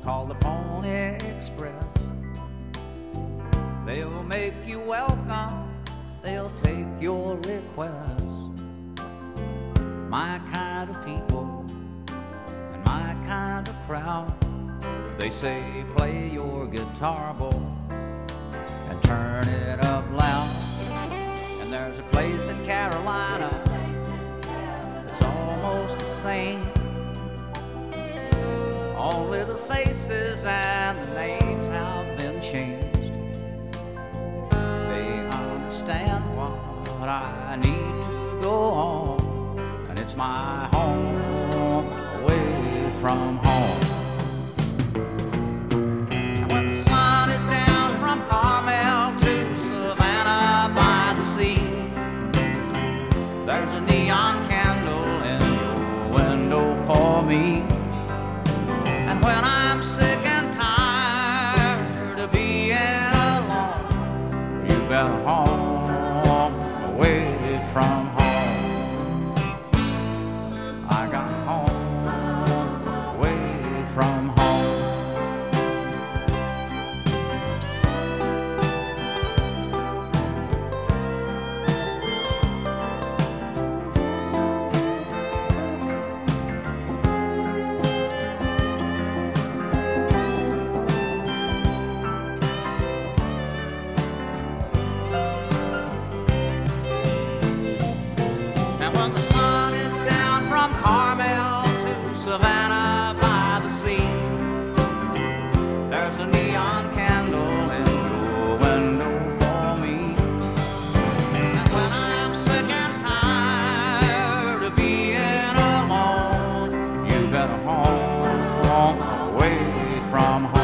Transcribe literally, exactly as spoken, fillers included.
called the Pony Express. They'll make you welcome, they'll take your request. My kind of people and my kind of crowd. They say play your guitar, boy, and turn it up loud. And there's a place in Carolina that's almost the same. Only the faces and the names have been changed. They understand what I need to go on, and it's my home away from home. And when the sun is down from Carmel to Savannah by the sea, there's a neon candle in your window for me. And when I'm sick and tired of being alone, you better home away from home. I got home away from home. When the sun is down from Carmel to Savannah by the sea, there's a neon candle in your window for me. And when I'm sick and tired of being alone, you better home away from home.